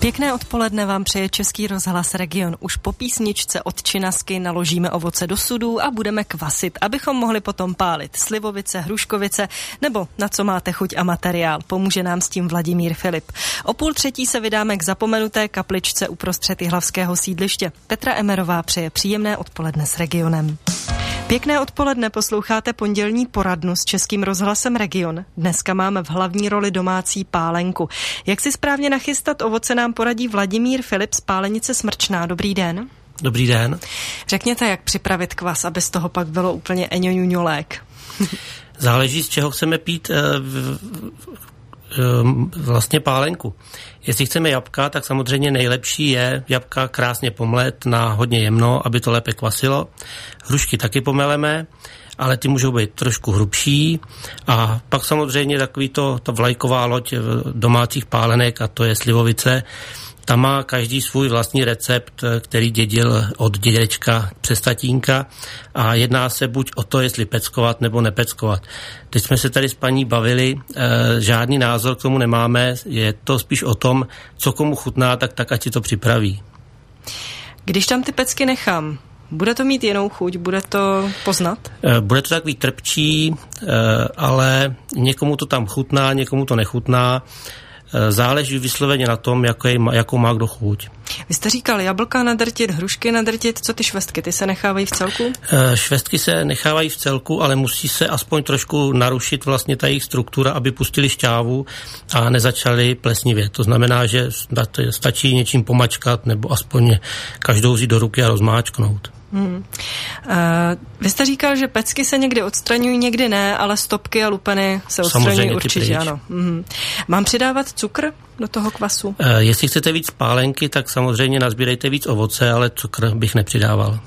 Pěkné odpoledne vám přeje Český rozhlas Region. Už po písničce od Činasky naložíme ovoce do sudů a budeme kvasit, abychom mohli potom pálit slivovice, hruškovice nebo na co máte chuť a materiál. Pomůže nám s tím Vladimír Filip. O 2:30 se vydáme k zapomenuté kapličce uprostřed jihlavského sídliště. Petra Emerová přeje příjemné odpoledne s Regionem. Pěkné odpoledne, posloucháte pondělní poradnu s Českým rozhlasem Region. Dneska máme v hlavní roli domácí pálenku. Jak si správně nachystat ovoce, nám poradí Vladimír Filip z Pálenice Smrčná. Dobrý den. Dobrý den. Řekněte, jak připravit kvas, aby z toho pak bylo úplně eňoňuňolék. Záleží, z čeho chceme pít vlastně pálenku. Jestli chceme jabka, tak samozřejmě nejlepší je jabka krásně pomlet na hodně jemno, aby to lépe kvasilo. Hrušky taky pomeleme, ale ty můžou být trošku hrubší. A pak samozřejmě takový ta vlajková loď domácích pálenek, a to je slivovice. Tam má každý svůj vlastní recept, který dědil od dědečka přes tatínka, a jedná se buď o to, jestli peckovat nebo nepeckovat. Teď jsme se tady s paní bavili, žádný názor k tomu nemáme, je to spíš o tom, co komu chutná, tak ať si to připraví. Když tam ty pecky nechám, bude to mít jinou chuť, bude to poznat? Bude to takový trpčí, ale někomu to tam chutná, někomu to nechutná. Záleží vysloveně na tom, jakou má kdo chuť. Vy jste říkal jablka nadrtit, hrušky nadrtit, co ty švestky, ty se nechávají v celku? Švestky se nechávají v celku, ale musí se aspoň trošku narušit vlastně ta jejich struktura, aby pustili šťávu a nezačaly plesnivě. To znamená, že stačí něčím pomačkat nebo aspoň každou vzít do ruky a rozmáčknout. Vy jste říkal, že pecky se někdy odstraňují, někdy ne, ale stopky a lupeny se odstraňují určitě, ano. Mám přidávat cukr do toho kvasu? Jestli chcete víc pálenky, tak samozřejmě nazbírejte víc ovoce, ale cukr bych nepřidával.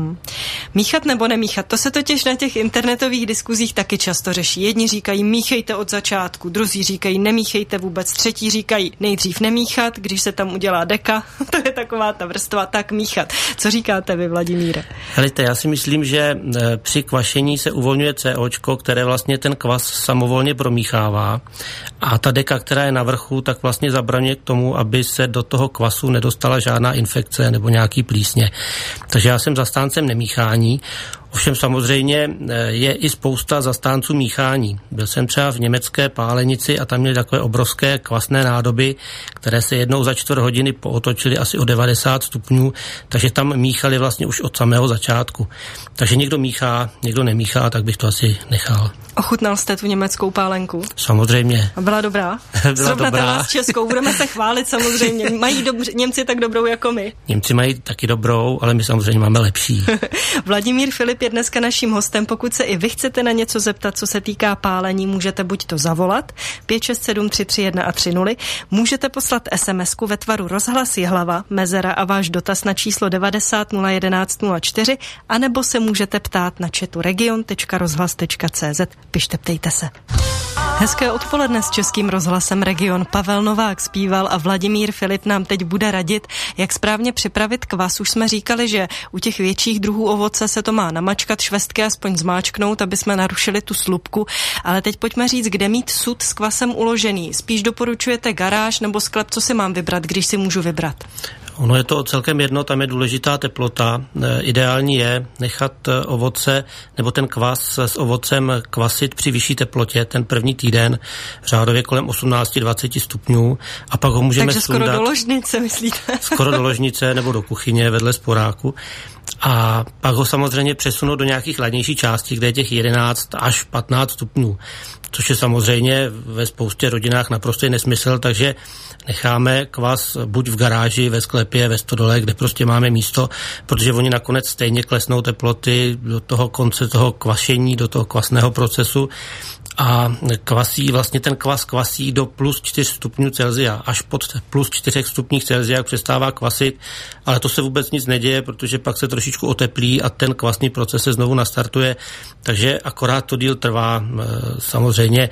Míchat nebo nemíchat, to se totiž na těch internetových diskuzích taky často řeší. Jedni říkají míchejte od začátku, druzí říkají nemíchejte vůbec, třetí říkají nejdřív nemíchat, když se tam udělá deka, to je taková ta vrstva, tak míchat. Co říkáte vy, Vladimíre? Helejte, já si myslím, že při kvašení se uvolňuje COčko, které vlastně ten kvas samovolně promíchává, a ta deka, která je na vrchu, tak vlastně zabraňuje k tomu, aby se do toho kvasu nedostala žádná infekce nebo nějaký plísně. Takže já jsem zastáncem nemíchání. Ovšem samozřejmě je i spousta zastánců míchání. Byl jsem třeba v německé Pálenici a tam měli takové obrovské kvasné nádoby, které se jednou za 4 hodiny pootočily asi o 90 stupňů, takže tam míchali vlastně už od samého začátku. Takže někdo míchá, někdo nemíchá, tak bych to asi nechal. Ochutnal jste tu německou pálenku? Samozřejmě. A byla dobrá? Byla dobrá. S českou, budeme se chválit samozřejmě. Mají Němci tak dobrou jako my? Němci mají taky dobrou, ale my samozřejmě máme lepší. Vladimír Filip je dneska naším hostem. Pokud se i vy chcete na něco zeptat, co se týká pálení, můžete buď to zavolat 567 331 a 30, můžete poslat SMS-ku ve tvaru Rozhlas Jihlava, mezera a váš dotaz na číslo 90 011 04, anebo se můžete ptát na chatu region.rozhlas.cz. Pište, ptejte se. Hezké odpoledne s Českým rozhlasem Region. Pavel Novák zpíval a Vladimír Filip nám teď bude radit, jak správně připravit kvas. Už jsme říkali, že u těch větších druhů ovoce se to má namačkat, švestky aspoň zmáčknout, aby jsme narušili tu slupku. Ale teď pojďme říct, kde mít sud s kvasem uložený. Spíš doporučujete garáž nebo sklep, co si mám vybrat, když si můžu vybrat? Ono je to celkem jedno, tam je důležitá teplota. Ideální je nechat ovoce nebo ten kvas s ovocem kvasit při vyšší teplotě ten první týden, řádově kolem 18-20 stupňů, a pak ho můžeme sundat. Takže skoro do ložnice, myslíte? Skoro do ložnice nebo do kuchyně vedle sporáku. A pak ho samozřejmě přesunout do nějakých ladnější částí, kde je těch 11 až 15 stupňů, což je samozřejmě ve spoustě rodinách naprosto nesmysl, takže necháme kvas buď v garáži, ve sklepě, ve stodole, kde prostě máme místo, protože oni nakonec stejně klesnou teploty do toho konce toho kvašení, do toho kvasného procesu, a kvasí, vlastně ten kvas kvasí do plus 4 stupňů Celsia. Až pod plus 4 stupních Celsia přestává kvasit, ale to se vůbec nic neděje, protože pak se trošičku oteplí a ten kvasný proces se znovu nastartuje, takže akorát to díl trvá. Samozřejmě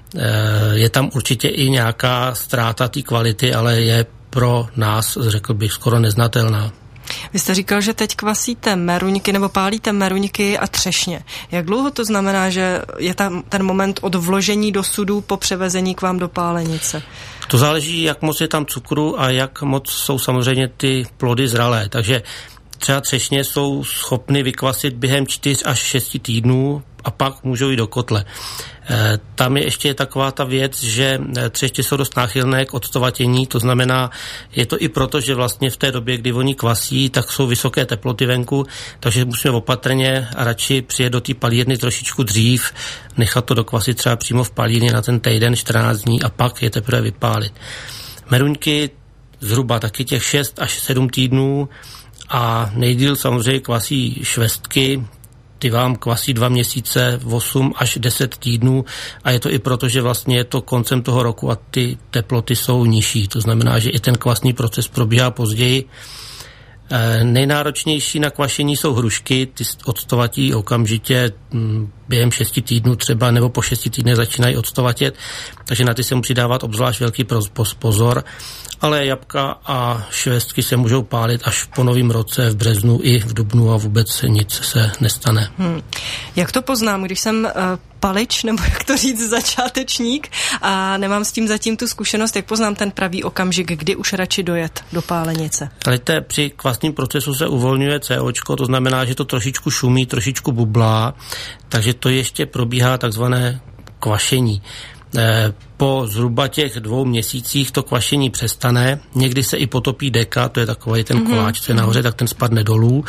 je tam určitě i nějaká ztráta té kvality, ale je pro nás, řekl bych, skoro neznatelná. Vy jste říkal, že teď kvasíte meruňky nebo pálíte meruňky a třešně. Jak dlouho to znamená, že je tam ten moment od vložení do sudu po převezení k vám do pálenice? To záleží, jak moc je tam cukru a jak moc jsou samozřejmě ty plody zralé. Takže třeba třešně jsou schopny vykvasit během 4 až 6 týdnů a pak můžou jít do kotle. Tam je ještě taková ta věc, že třešně jsou dost náchylné k octovatění, to znamená, je to i proto, že vlastně v té době, kdy oni kvasí, tak jsou vysoké teploty venku, takže musíme opatrně a radši přijet do té palírny trošičku dřív, nechat to dokvasit třeba přímo v palírně na ten týden, 14 dní a pak je teprve vypálit. Meruňky zhruba taky těch 6 až 7 týdnů a nejdýl samozřejmě kvasí švestky, ty vám kvasí 2 měsíce, 8 až 10 týdnů a je to i proto, že vlastně je to koncem toho roku a ty teploty jsou nižší. To znamená, že i ten kvasný proces probíhá později. Nejnáročnější na kvašení jsou hrušky, ty octovatí okamžitě během 6 týdnů třeba, nebo po 6 týdnech začínají octovatět, takže na ty se musí dávat obzvlášť velký pozor, ale jabka a švestky se můžou pálit až po novém roce v březnu i v dubnu a vůbec nic se nestane. Jak to poznám, když jsem palič, nebo jak to říct, začátečník a nemám s tím zatím tu zkušenost, jak poznám ten pravý okamžik, kdy už radši dojet do pálenice? Ale při kvasném procesu se uvolňuje COčko, to znamená, že to trošičku šumí, trošičku bublá, takže to ještě probíhá takzvané kvašení. Po zhruba těch 2 měsících to kvašení přestane, někdy se i potopí deka, to je takový ten koláč, co je nahoře, tak ten spadne dolů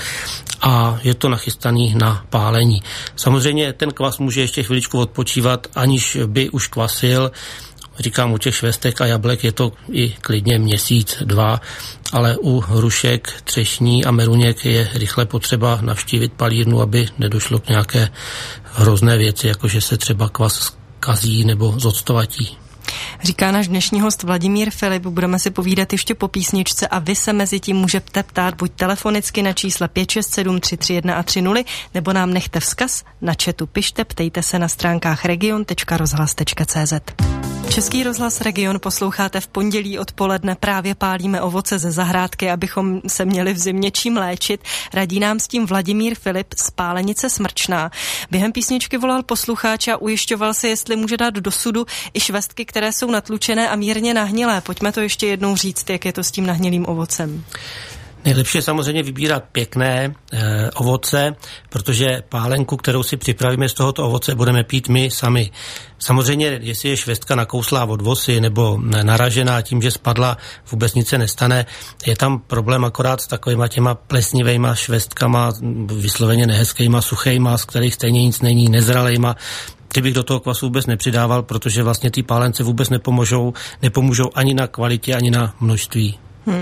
a je to nachystaný na pálení. Samozřejmě ten kvas může ještě chviličku odpočívat, aniž by už kvasil. Říkám, u těch švestek a jablek je to i klidně měsíc, 2, ale u hrušek, třešní a meruněk je rychle potřeba navštívit palírnu, aby nedošlo k nějaké hrozné věci, jakože se třeba kvas kazí nebo zoctovatí. Říká náš dnešní host Vladimír Filip, budeme si povídat ještě po písničce a vy se mezi tím můžete ptát buď telefonicky na čísle 567 331 a 30 nebo nám nechte vzkaz na chatu, pište, ptejte se na stránkách region.rozhlas.cz. Český rozhlas Region posloucháte v pondělí odpoledne, právě pálíme ovoce ze zahrádky, abychom se měli v zimě čím léčit. Radí nám s tím Vladimír Filip z Pálenice Smrčná. Během písničky volal posluchač a ujišťoval se, jestli může dát do sudu i švestky, které jsou natlučené a mírně nahnilé. Pojďme to ještě jednou říct, jak je to s tím nahnilým ovocem. Nejlepší je samozřejmě vybírat pěkné ovoce, protože pálenku, kterou si připravíme z tohoto ovoce, budeme pít my sami. Samozřejmě, jestli je švestka nakouslá od vosy nebo naražená tím, že spadla, vůbec nic se nestane. Je tam problém akorát s takovýma těma plesnivejma švestkama, vysloveně nehezkýma, suchejma, z kterých stejně nic není, nezralejma. Ty bych do toho kvasu vůbec nepřidával, protože vlastně ty pálence vůbec nepomůžou ani na kvalitě, ani na množství.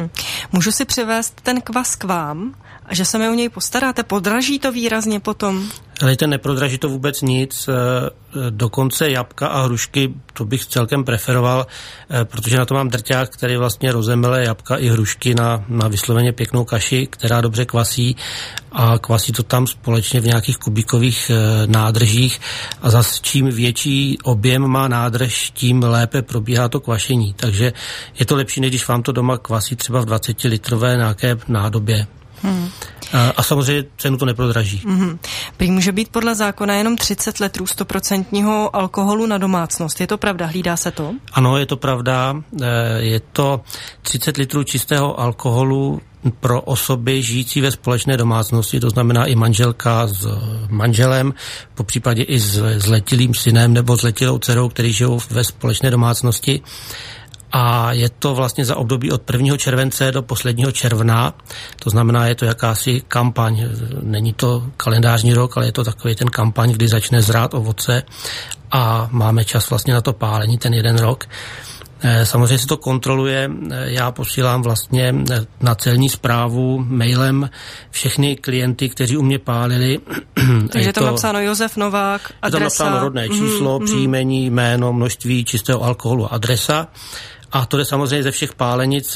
Můžu si přivést ten kvas k vám, že se mi o něj postaráte? Podraží to výrazně potom? Ale ten neprodraží to vůbec nic, dokonce jabka a hrušky, to bych celkem preferoval, protože na to mám drťák, který vlastně rozemele jabka i hrušky na vysloveně pěknou kaši, která dobře kvasí a kvasí to tam společně v nějakých kubíkových nádržích a zase čím větší objem má nádrž, tím lépe probíhá to kvašení, takže je to lepší, než když vám to doma kvasí třeba v 20-litrové nějaké nádobě. A samozřejmě cenu to neprodraží. Prý může být podle zákona jenom 30 litrů 100% alkoholu na domácnost. Je to pravda? Hlídá se to? Ano, je to pravda. Je to 30 litrů čistého alkoholu pro osoby žijící ve společné domácnosti, to znamená i manželka s manželem, popřípadě i s zletilým synem nebo zletilou dcerou, který žijou ve společné domácnosti. A je to vlastně za období od 1. července do posledního června, to znamená, je to jakási kampaň, není to kalendářní rok, ale je to takový ten kampaň, kdy začne zrát ovoce a máme čas vlastně na to pálení ten 1 rok. Samozřejmě se to kontroluje, já posílám vlastně na celní správu mailem všechny klienty, kteří u mě pálili. Takže je tam napsáno Josef Novák, adresa. Je tam napsáno rodné číslo, příjmení, jméno, množství čistého alkoholu, adresa. A to jde samozřejmě ze všech pálenic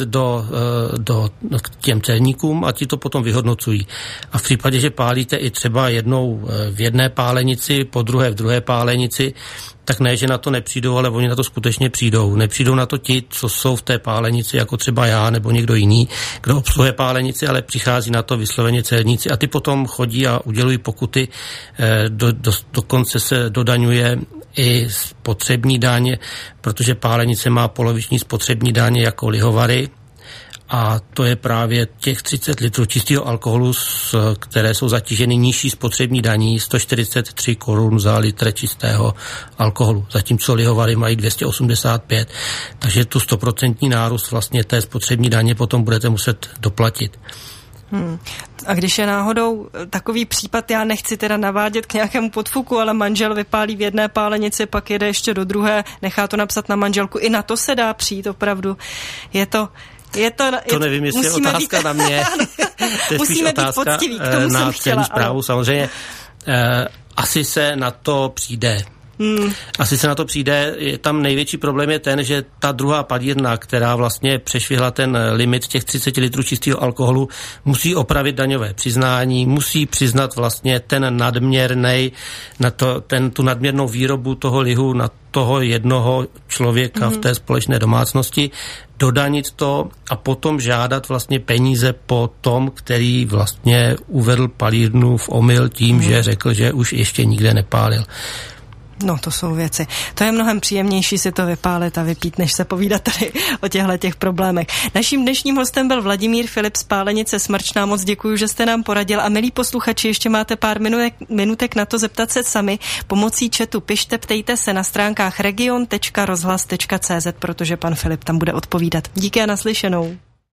k těm celníkům a ti to potom vyhodnocují. A v případě, že pálíte i třeba jednou v jedné pálenici, po druhé v druhé pálenici, tak ne, že na to nepřijdou, ale oni na to skutečně přijdou. Nepřijdou na to ti, co jsou v té pálenici, jako třeba já nebo někdo jiný, kdo obsluhuje pálenici, ale přichází na to vysloveně celníci a ty potom chodí a udělují pokuty, dokonce se dodaňuje i spotřební daň, protože pálenice má poloviční spotřební daň jako lihovary a to je právě těch 30 litrů čistého alkoholu, které jsou zatíženy nižší spotřební daní, 143 korun za litr čistého alkoholu, zatímco lihovary mají 285, takže tu 100% nárůst vlastně té spotřební daně potom budete muset doplatit. A když je náhodou takový případ, já nechci teda navádět k nějakému podfuku, ale manžel vypálí v jedné pálenici, pak jede ještě do druhé, nechá to napsat na manželku, i na to se dá přijít opravdu. To nevím, jestli je otázka na mě. To je spíš otázka na celní správu. Samozřejmě asi se na to přijde. Tam největší problém je ten, že ta druhá palírna, která vlastně přešvihla ten limit těch 30 litrů čistého alkoholu, musí opravit daňové přiznání, musí přiznat vlastně ten nadměrnej, tu nadměrnou výrobu toho lihu na toho jednoho člověka v té společné domácnosti, dodanit to a potom žádat vlastně peníze po tom, který vlastně uvedl palírnu v omyl tím, že řekl, že už ještě nikde nepálil. No, to jsou věci. To je mnohem příjemnější si to vypálit a vypít, než se povídat tady o těchto problémech. Naším dnešním hostem byl Vladimír Filip z pálenice Smrčná. Moc děkuji, že jste nám poradil. A milí posluchači, ještě máte pár minutek na to zeptat se sami. Pomocí chatu pište, ptejte se na stránkách region.rozhlas.cz, protože pan Filip tam bude odpovídat. Díky a naslyšenou.